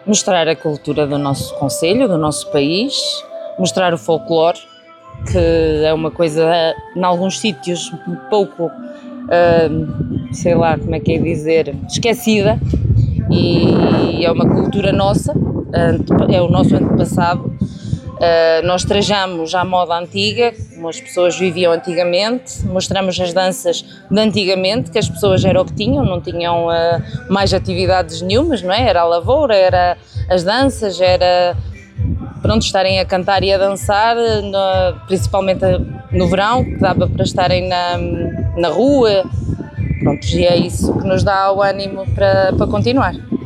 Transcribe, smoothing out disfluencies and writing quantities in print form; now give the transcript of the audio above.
Mostrar a cultura do nosso concelho, do nosso país, mostrar o folclore, que é uma coisa, em alguns sítios, um pouco, sei lá como é que é dizer, esquecida, e é uma cultura nossa, é o nosso antepassado. Nós trajamos à moda antiga, como as pessoas viviam antigamente, mostramos as danças de antigamente, que as pessoas era o que tinham, não tinham mais atividades nenhumas, não é? Era a lavoura, era as danças, era pronto, estarem a cantar e a dançar, principalmente no verão, que dava para estarem na rua, pronto, e é isso que nos dá o ânimo para continuar.